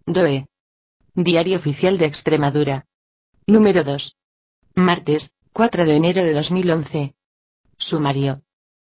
DOE. Diario Oficial de Extremadura. Número 2. Martes, 4 de enero de 2011. Sumario.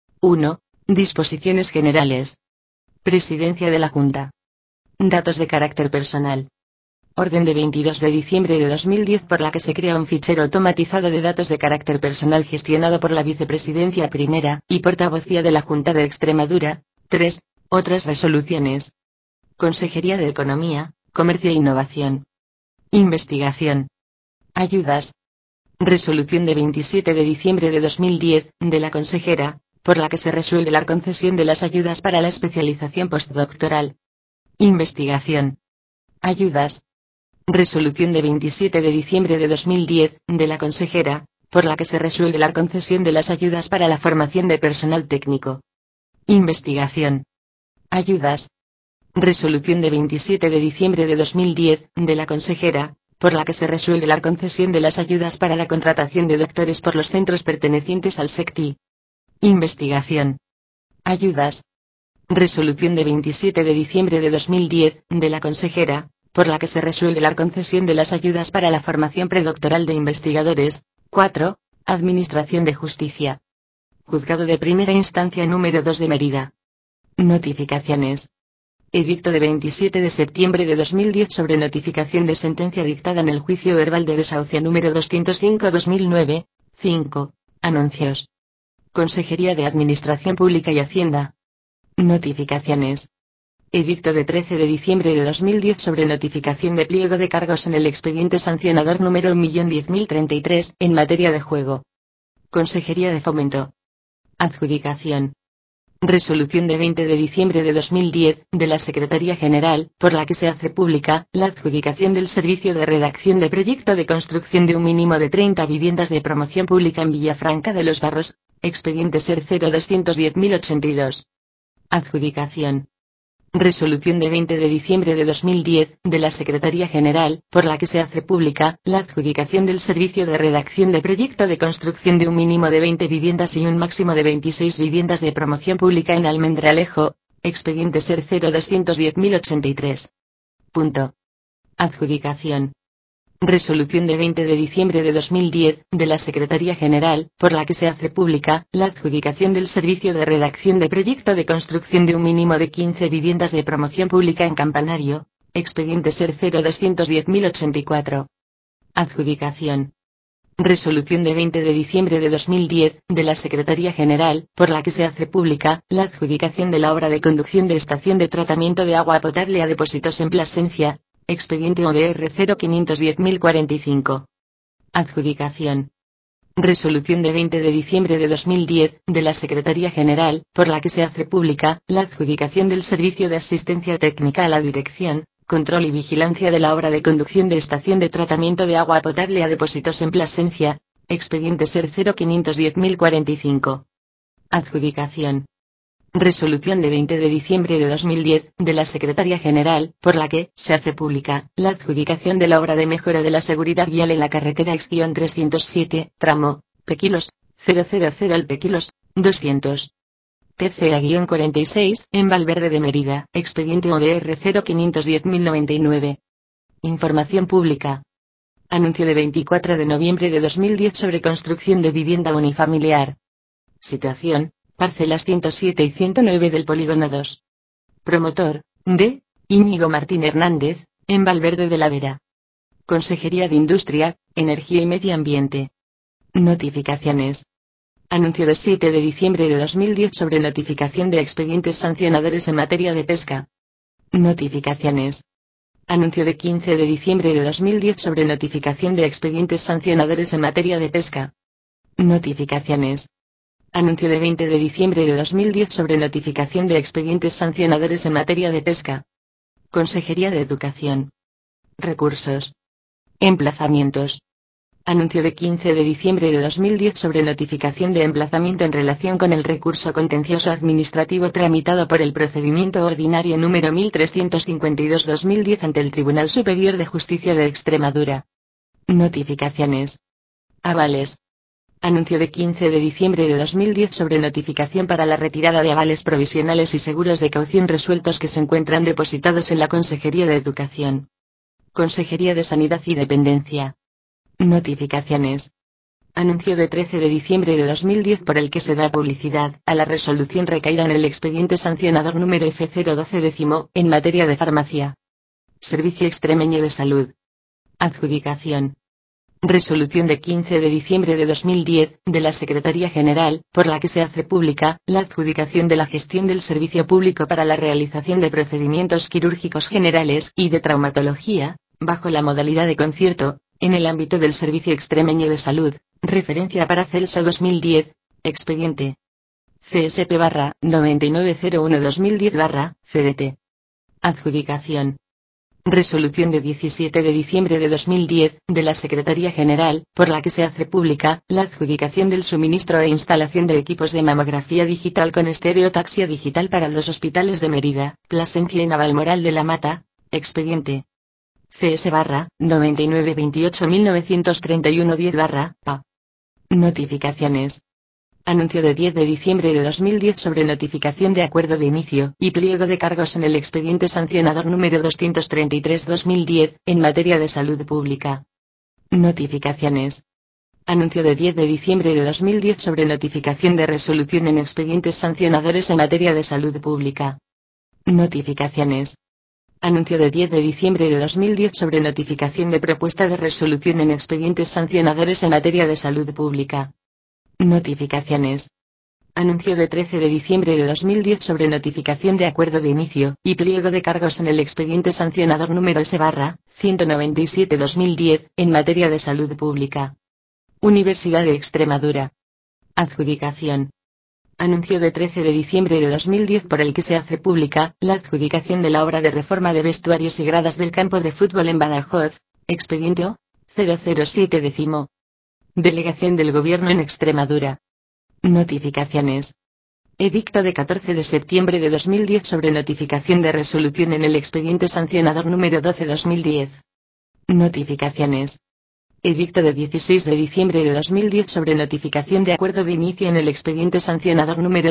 1. Disposiciones generales. Presidencia de la Junta. Datos de carácter personal. Orden de 22 de diciembre de 2010 por la que se crea un fichero automatizado de datos de carácter personal gestionado por la Vicepresidencia Primera y Portavocía de la Junta de Extremadura. 3. Otras resoluciones. Consejería de Economía, Comercio e Innovación. Investigación. Ayudas. Resolución de 27 de diciembre de 2010, de la consejera, por la que se resuelve la concesión de las ayudas para la especialización postdoctoral. Investigación. Ayudas. Resolución de 27 de diciembre de 2010, de la consejera, por la que se resuelve la concesión de las ayudas para la formación de personal técnico. Investigación. Ayudas. Resolución de 27 de diciembre de 2010, de la consejera, por la que se resuelve la concesión de las ayudas para la contratación de doctores por los centros pertenecientes al SECTI. Investigación. Ayudas. Resolución de 27 de diciembre de 2010, de la consejera, por la que se resuelve la concesión de las ayudas para la formación predoctoral de investigadores. 4. Administración de Justicia. Juzgado de Primera Instancia número 2 de Mérida. Notificaciones. Edicto de 27 de septiembre de 2010 sobre notificación de sentencia dictada en el juicio verbal de desahucio número 205/2009. 5. Anuncios. Consejería de Administración Pública y Hacienda. Notificaciones. Edicto de 13 de diciembre de 2010 sobre notificación de pliego de cargos en el expediente sancionador número 1.010.033 en materia de juego. Consejería de Fomento. Adjudicación. Resolución de 20 de diciembre de 2010, de la Secretaría General, por la que se hace pública la adjudicación del servicio de redacción de proyecto de construcción de un mínimo de 30 viviendas de promoción pública en Villafranca de los Barros, expediente SER 0210.082. Adjudicación. Resolución de 20 de diciembre de 2010, de la Secretaría General, por la que se hace pública la adjudicación del servicio de redacción de proyecto de construcción de un mínimo de 20 viviendas y un máximo de 26 viviendas de promoción pública en Almendralejo, expediente SER 0210.083. Punto. Adjudicación. Resolución de 20 de diciembre de 2010, de la Secretaría General, por la que se hace pública la adjudicación del servicio de redacción de proyecto de construcción de un mínimo de 15 viviendas de promoción pública en Campanario, expediente SER 0210.084. Adjudicación. Resolución de 20 de diciembre de 2010, de la Secretaría General, por la que se hace pública la adjudicación de la obra de conducción de estación de tratamiento de agua potable a depósitos en Plasencia, expediente ODR 0510.045. Adjudicación. Resolución de 20 de diciembre de 2010, de la Secretaría General, por la que se hace pública la adjudicación del servicio de asistencia técnica a la dirección, control y vigilancia de la obra de conducción de estación de tratamiento de agua potable a depósitos en Plasencia, expediente SER 0510.045. Adjudicación. Resolución de 20 de diciembre de 2010, de la Secretaría General, por la que se hace pública la adjudicación de la obra de mejora de la seguridad vial en la carretera X-307, tramo Pequilos, 000 al Pequilos, 200. TCA-46, en Valverde de Mérida, expediente ODR 0510.099. Información pública. Anuncio de 24 de noviembre de 2010 sobre construcción de vivienda unifamiliar. Situación. Parcelas 107 y 109 del Polígono 2. Promotor, D. Íñigo Martín Hernández, en Valverde de la Vera. Consejería de Industria, Energía y Medio Ambiente. Notificaciones. Anuncio de 7 de diciembre de 2010 sobre notificación de expedientes sancionadores en materia de pesca. Notificaciones. Anuncio de 15 de diciembre de 2010 sobre notificación de expedientes sancionadores en materia de pesca. Notificaciones. Anuncio de 20 de diciembre de 2010 sobre notificación de expedientes sancionadores en materia de pesca. Consejería de Educación. Recursos. Emplazamientos. Anuncio de 15 de diciembre de 2010 sobre notificación de emplazamiento en relación con el recurso contencioso administrativo tramitado por el procedimiento ordinario número 1352/2010 ante el Tribunal Superior de Justicia de Extremadura. Notificaciones. Avales. Anuncio de 15 de diciembre de 2010 sobre notificación para la retirada de avales provisionales y seguros de caución resueltos que se encuentran depositados en la Consejería de Educación. Consejería de Sanidad y Dependencia. Notificaciones. Anuncio de 13 de diciembre de 2010 por el que se da publicidad a la resolución recaída en el expediente sancionador número F012 en materia de farmacia. Servicio Extremeño de Salud. Adjudicación. Resolución de 15 de diciembre de 2010 de la Secretaría General, por la que se hace pública la adjudicación de la gestión del servicio público para la realización de procedimientos quirúrgicos generales y de traumatología, bajo la modalidad de concierto, en el ámbito del Servicio Extremeño de Salud, referencia para Celsa 2010, expediente CSP-9901-2010-CDT. Adjudicación. Resolución de 17 de diciembre de 2010, de la Secretaría General, por la que se hace pública la adjudicación del suministro e instalación de equipos de mamografía digital con estereotaxia digital para los hospitales de Mérida, Plasencia y Navalmoral de la Mata, expediente CS-9928-1931-10-PA. Notificaciones. Anuncio de 10 de diciembre de 2010 sobre notificación de acuerdo de inicio y pliego de cargos en el expediente sancionador número 233-2010, en materia de salud pública. Notificaciones. Anuncio de 10 de diciembre de 2010 sobre notificación de resolución en expedientes sancionadores en materia de salud pública. Notificaciones. Anuncio de 10 de diciembre de 2010 sobre notificación de propuesta de resolución en expedientes sancionadores en materia de salud pública. Notificaciones. Anuncio de 13 de diciembre de 2010 sobre notificación de acuerdo de inicio y pliego de cargos en el expediente sancionador número S-197-2010, en materia de salud pública. Universidad de Extremadura. Adjudicación. Anuncio de 13 de diciembre de 2010 por el que se hace pública la adjudicación de la obra de reforma de vestuarios y gradas del campo de fútbol en Badajoz, expediente O-007. Delegación del Gobierno en Extremadura. Notificaciones. Edicto de 14 de septiembre de 2010 sobre notificación de resolución en el expediente sancionador número 12-2010. Notificaciones. Edicto de 16 de diciembre de 2010 sobre notificación de acuerdo de inicio en el expediente sancionador número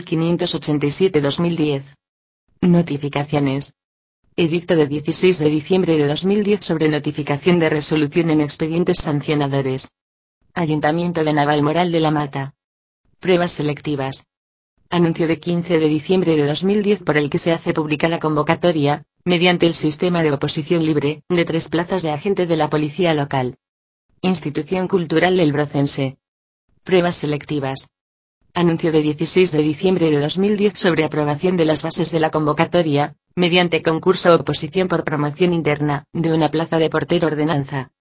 2587-2010. Notificaciones. Edicto de 16 de diciembre de 2010 sobre notificación de resolución en expedientes sancionadores. Ayuntamiento de Navalmoral de la Mata. Pruebas selectivas. Anuncio de 15 de diciembre de 2010 por el que se hace pública la convocatoria, mediante el sistema de oposición libre, de 3 plazas de agente de la policía local. Institución Cultural El Brocense. Pruebas selectivas. Anuncio de 16 de diciembre de 2010 sobre aprobación de las bases de la convocatoria, mediante concurso o oposición por promoción interna, de una plaza de portero ordenanza.